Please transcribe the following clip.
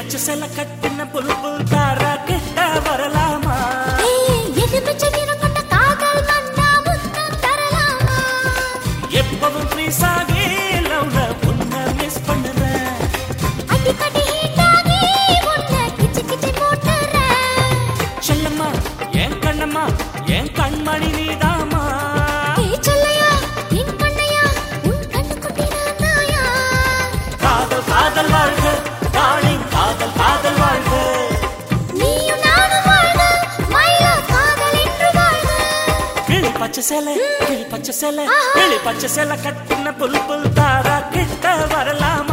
பச்சை சேலை கட்டின புல்புல் தாரா கிட்ட வரலாமா? எப்பவும் ப்ளீஸ் ஆகி லவ்ல உன்னை மிஸ் பண்ணுறேன். செல்லம்மா என் கண்ணம்மா என் கண்மணி நீதாமா. காதல் காதல் வாழ்க டார்லிங், காதல் காதல் வாழ்க. கிளி பச்சை சேலை கிளி பச்சை சேலை கிளி பச்சை சேலை கட்டின புல்புல் தாரா கிட்ட வரலாம்.